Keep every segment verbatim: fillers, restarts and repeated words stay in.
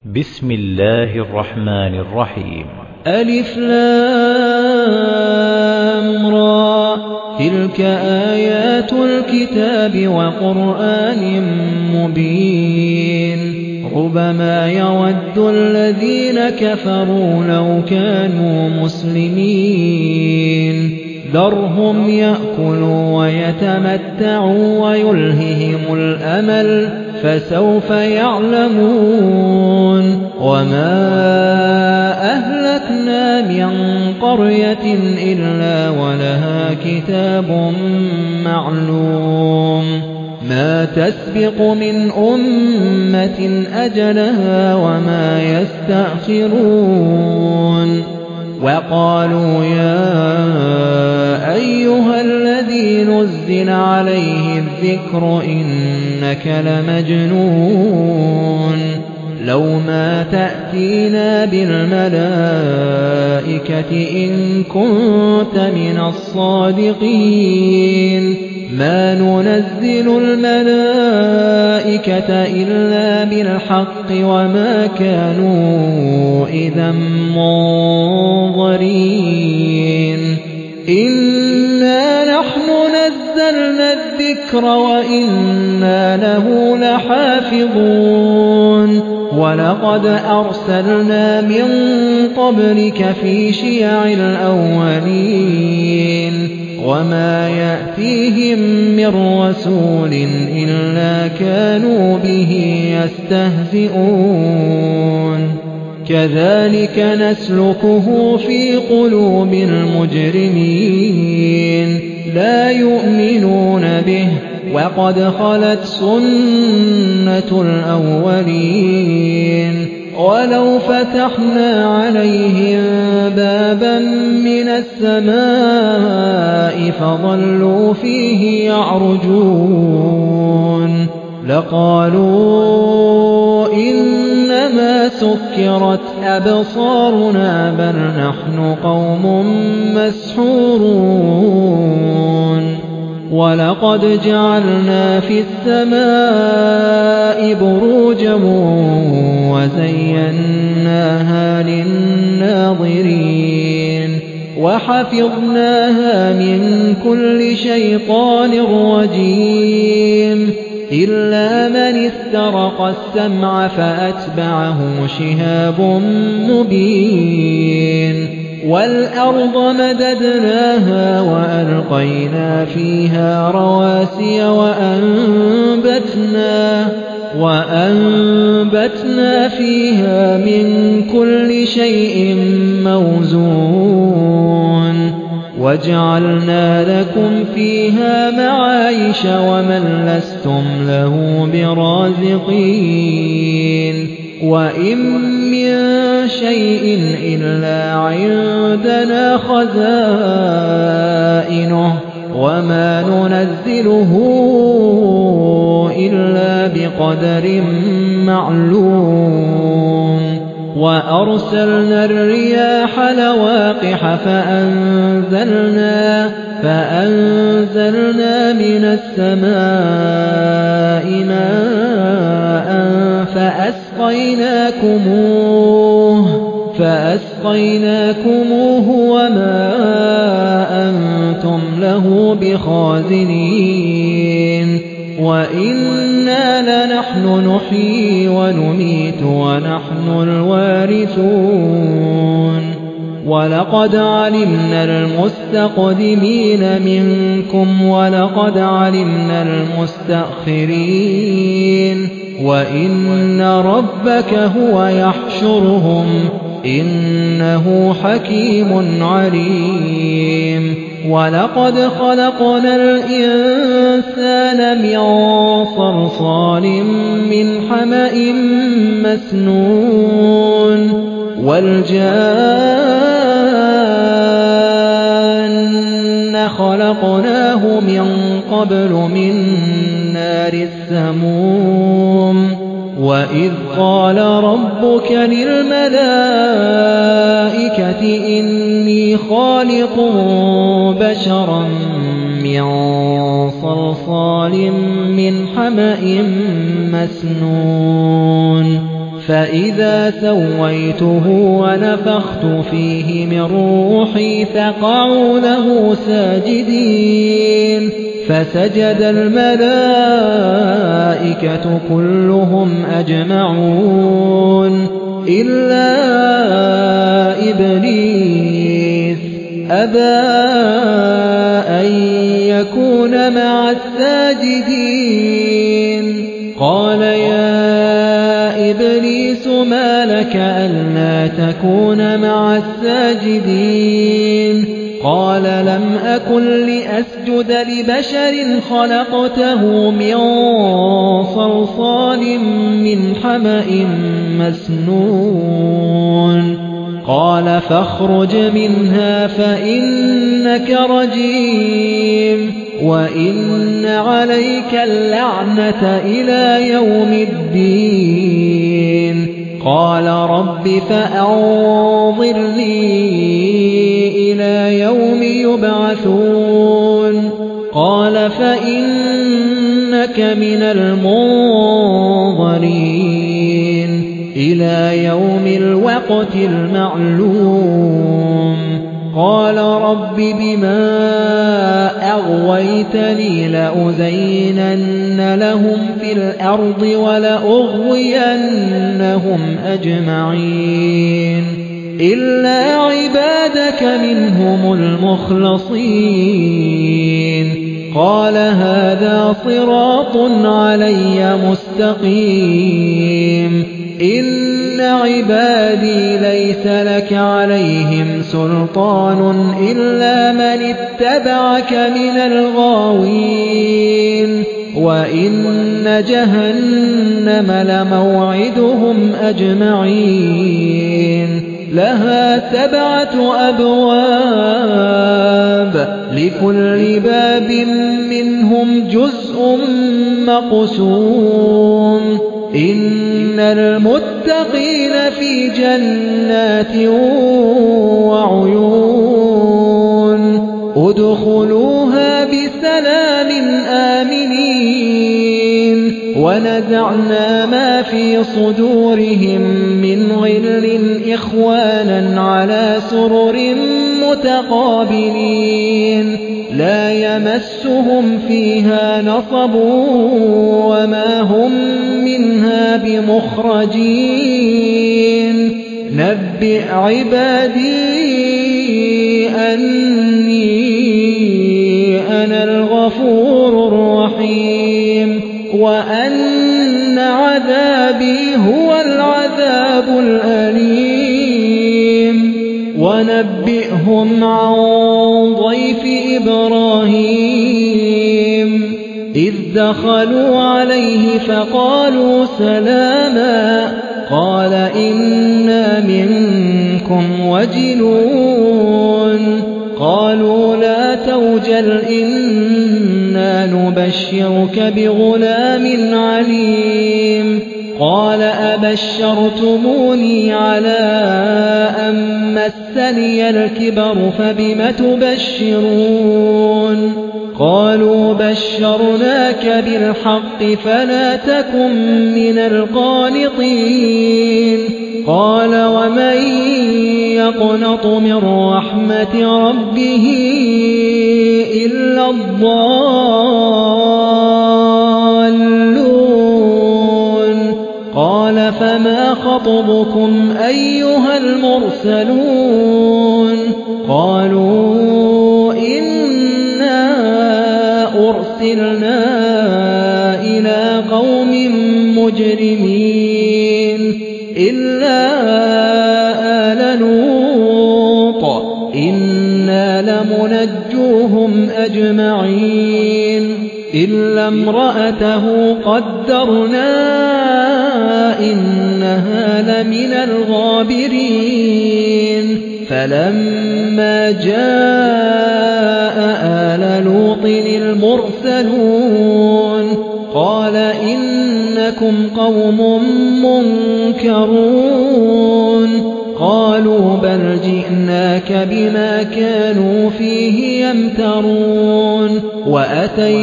بسم الله الرحمن الرحيم. ألف لام را تلك آيات الكتاب وقرآن مبين ربما يود الذين كفروا لو كانوا مسلمين ذرهم يأكلوا ويتمتعوا ويلههم الأمل فسوف يعلمون وما أهلكنا من قرية إلا ولها كتاب معلوم ما تسبق من أمة أجلها وما يستأخرون وقالوا يا أيها الذي نزل عليه الذكر إنك لمجنون لو ما تأتينا بالملائكة إن كنت من الصادقين ما ننزل الملائكة إلا بالحق وما كانوا إذا منظرين إنا نحن نزلنا الذكر وإنا له لحافظون ولقد أرسلنا من قبلك في شيع الأولين وما يأتيهم من رسول إلا كانوا به يستهزئون كذلك نسلكه في قلوب المجرمين لا يؤمنون به وقد خلت سنة الأولين ولو فتحنا عليهم بابا من السماء فظلوا فيه يعرجون لقالوا إنما سكرت أبصارنا بل نحن قوم مسحورون ولقد جعلنا في السماء بروجا وزيناها للناظرين وحفظناها من كل شيطان رجيم إلا من استرق السمع فأتبعه شهاب مبين والأرض مددناها وألقينا فيها رواسي وأنبتنا وأنبتنا فيها من كل شيء موزون وجعلنا لكم فيها معايش ومن لستم له برازقين وإن من شيء إلا عندنا خزائنه وما ننزله إلا بقدر معلوم وأرسلنا الرياح لواقح فأنزلنا فأنزلنا من السماء ماء فأسقيناكموه فأسقيناكموه وما أنتم له بخازنين وإنا لنحن نحيي ونميت ونحن الوارثون ولقد علمنا المستقدمين منكم ولقد علمنا المستأخرين وإن ربك هو يحشرهم إنه حكيم عليم ولقد خلقنا الإنسان من صلصال من حمأ مسنون والجان خلقناه من قبل من نار السموم وإذ قال ربك للملائكة إني خالق بشرا من صلصال من حمأ مسنون فإذا سويته ونفخت فيه من روحي فقعوا له ساجدين فسجد الملائكة كلهم أجمعون إلا إبليس أبى أن يكون مع الساجدين قال يا إبليس ما لك ألا تكون مع الساجدين قال لم أكن لأسجد لبشر خلقته من صلصال من حمأ مسنون قال فاخرج منها فإنك رجيم وإن عليك اللعنة إلى يوم الدين قال رب فأنظرني إلى يوم يبعثون قال فإنك من المنظرين إلى يوم الوقت المعلوم قال رب بما أغويتني لأزينن لهم في الأرض ولأغوينهم أجمعين إلا عبادك منهم المخلصين قال هذا صراط علي مستقيم إن عبادي ليس لك عليهم سلطان إلا من اتبعك من الغاوين وإن جهنم لموعدهم أجمعين لها سبعة أبواب لكل باب منهم جزء مقسوم إن المتقين في جنات وعيون ادخلوها بسلام آمنين ونزعنا ما في صدورهم من غل إخوانا على سرر متقابلين لا يمسهم فيها نصب وما هم منها بمخرجين نبئ عبادي أني أنا الغفور الرحيم وأن عذابي هو العذاب الأليم ونبئهم عن ضيف إبراهيم إذ دخلوا عليه فقالوا سلاما قال إنا منكم وجلون قالوا لا توجل إنا نبشرك بغلام عليم قال أبشرتموني على أن مسني الكبر فبم تبشرون قالوا بشرناك بالحق فلا تكن من القانطين قال ومن يقنط من رحمة ربه إلا الضالون قال فما خطبكم أيها المرسلون قالوا إنا أرسلنا إلى قوم مجرمين إلا آل لوط إنا لمنجوهم أجمعين إلا امرأته قدرنا إنها لمن الغابرين فلما جاء آل لوط المرسلون قال إنكم قوم منكرون قالوا بل جئناك بما كانوا فيه يمترون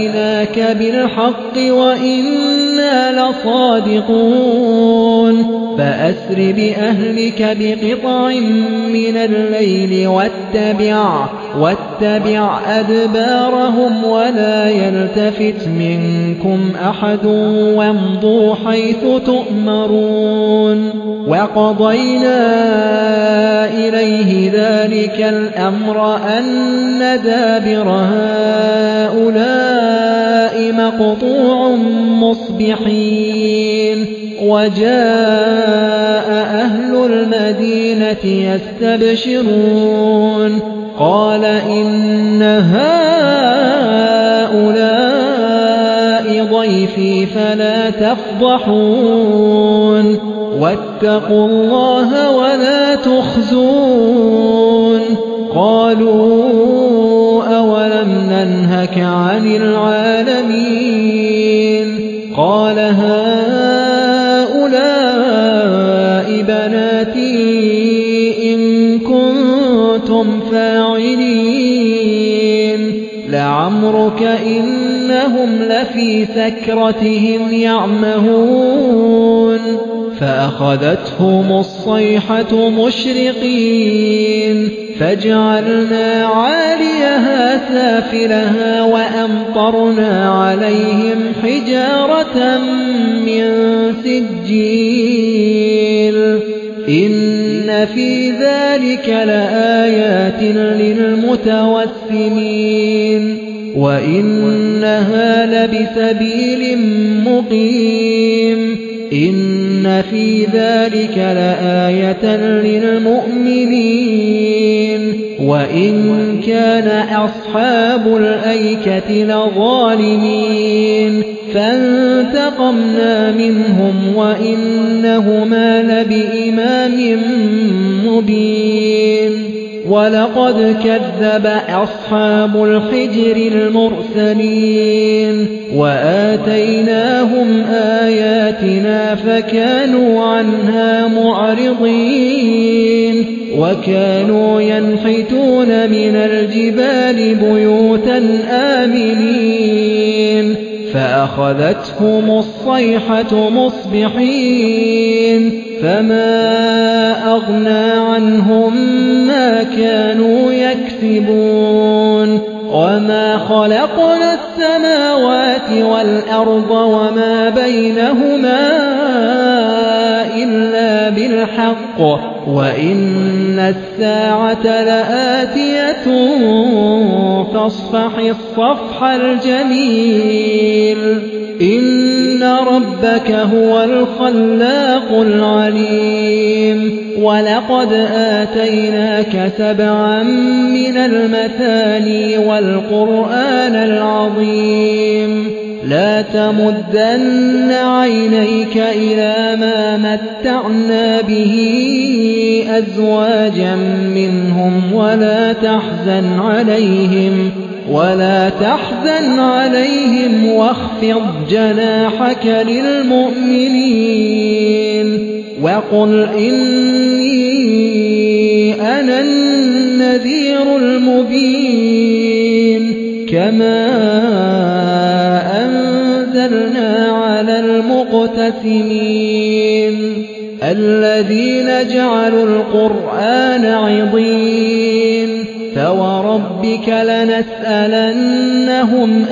وأتيناك بالحق وإنا لصادقون فأسر بأهلك بقطع من الليل واتبع, واتبع أدبارهم ولا يلتفت منكم أحد وامضوا حيث تؤمرون وقضينا إليه ذلك الأمر أن دابر هؤلاء مقطوع مصبحين وجاء أهل المدينة يستبشرون قال إن هؤلاء ضيفي فلا تفضحون واتقوا الله ولا تخزون قالوا أولم ننهك عن العالمين قال هؤلاء بناتي إن كنتم فاعلين لعمرك إنهم لفي سكرتهم يعمهون فأخذتهم الصيحة مشرقين فجعلنا عاليها سافلها وأمطرنا عليهم حجارة من سجيل إن في ذلك لآيات للمتوسمين وإنها لبسبيل مقيم إن في ذلك لآية للمؤمنين وإن كان أصحاب الأيكة لظالمين فانتقمنا منهم وإنهما لبإمام مبين ولقد كذب أصحاب الحجر المرسلين وآتيناهم آياتنا فكانوا عنها معرضين وكانوا ينحتون من الجبال بيوتا آمنين فأخذتهم الصيحة مصبحين فما أغنى عنهم ما كانوا يكسبون وما خلقنا السماوات والأرض وما بينهما إلا بالحق وإن الساعة لآتية فاصفح الصفح الجميل إن ربك هو الخلاق العليم ولقد آتيناك سبعا من المثاني والقرآن العظيم لا تمدن عينيك إلى ما متعنا به أزواجا منهم ولا تحزن عليهم ولا تحزن عليهم واخفض جناحك للمؤمنين وقل إني أنا النذير المبين كما أنزلنا على المقتسمين الذين جعلوا القرآن عضين فوربك لنسألنهم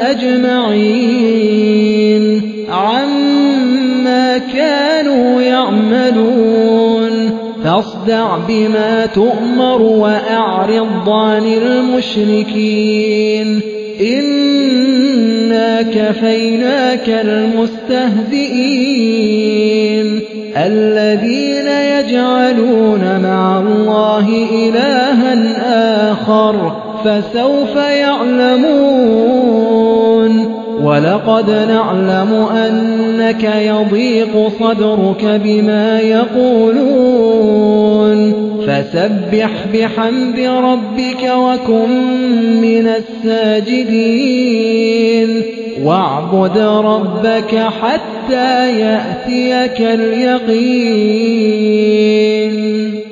أجمعين عما كانوا يعملون فاصدع بما تؤمر وأعرض عن المشركين إنا كفيناك المستهزئين الذين يجعلون مع الله إلها آخر فسوف يعلمون ولقد نعلم أنك يضيق صدرك بما يقولون فسبح بحمد ربك وكن من الساجدين واعبد ربك حتى يأتيك اليقين